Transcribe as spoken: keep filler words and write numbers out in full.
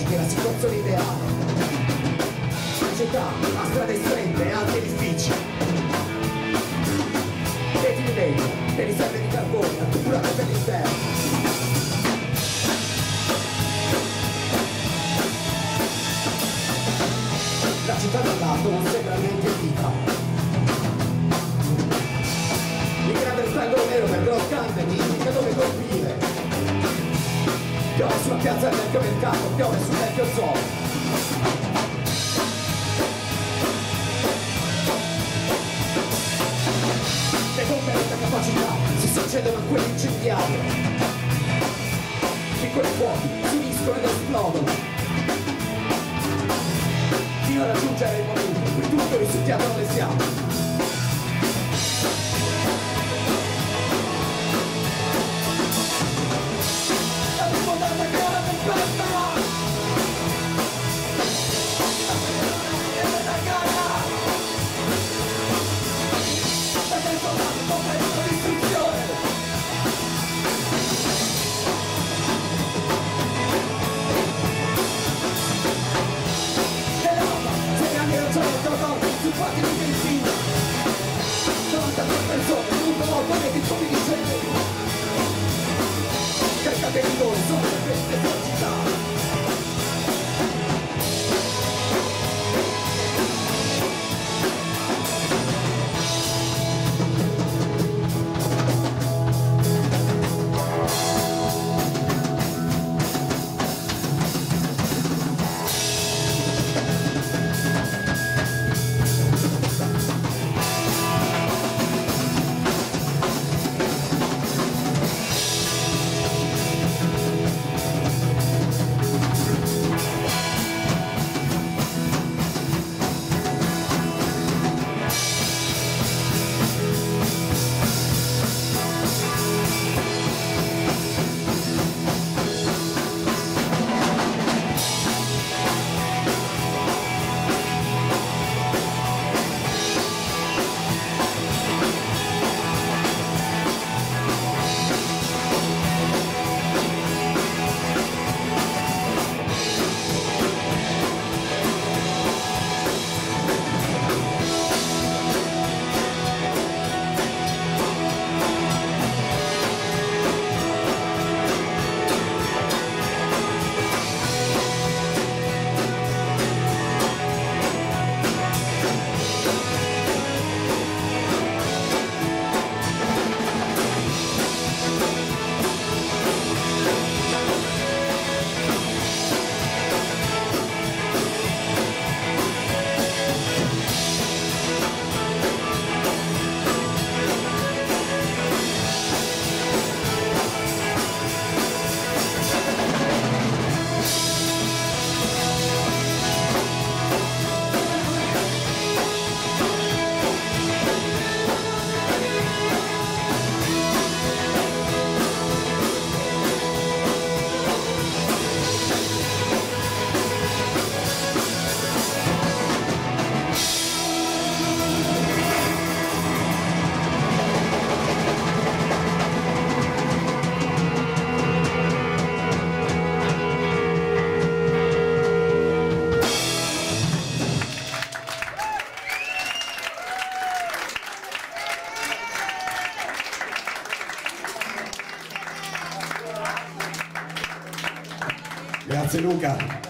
che la situazione ideale. Città, a strade strette, alti edifici, reti di legno e riserve di carbone, accumulate per l'interno. La città da lato non sembra niente vita. Il grande rettangolo nero del Gross Canter mi indica dove colpire. Piove sulla piazza del vecchio mercato, piove sul vecchio zoo. Le bombe di capacità si succedono a quelle incendiarie. Piccoli fuochi si uniscono ed esplodono, fino a raggiungere il momento in cui tutto risucchiato dalle fiamme. Fatti di benzina, novantadue persone, tutto morto nei piccoli di scende. Caricate di noi, sono le queste velocità. Grazie Luca.